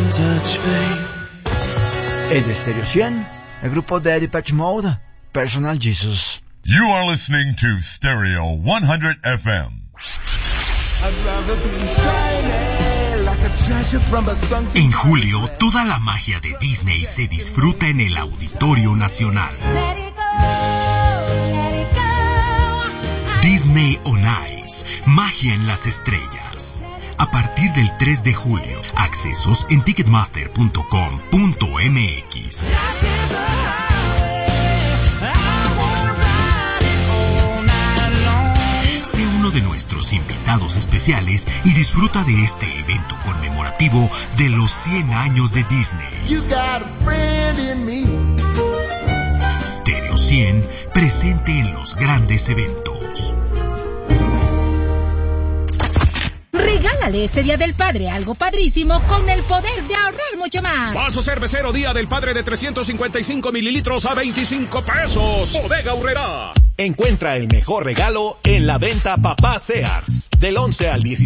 Es de Stereo 100, el grupo de Depeche Mode, Personal Jesus. You are listening to Stereo 100 FM. En julio, toda la magia de Disney se disfruta en el Auditorio Nacional. Disney on Ice, magia en las estrellas. A partir del 3 de julio, accesos en ticketmaster.com.mx. Sé uno de nuestros invitados especiales y disfruta de este evento conmemorativo de los 100 años de Disney. Stereo 100, presente en los grandes eventos. Regálale este Día del Padre algo padrísimo con el poder de ahorrar mucho más. Vaso cervecero Día del Padre de 355 mililitros a 25 pesos. Bodega Aurrerá. Encuentra el mejor regalo en la venta Papá Sears. Del 11 al 17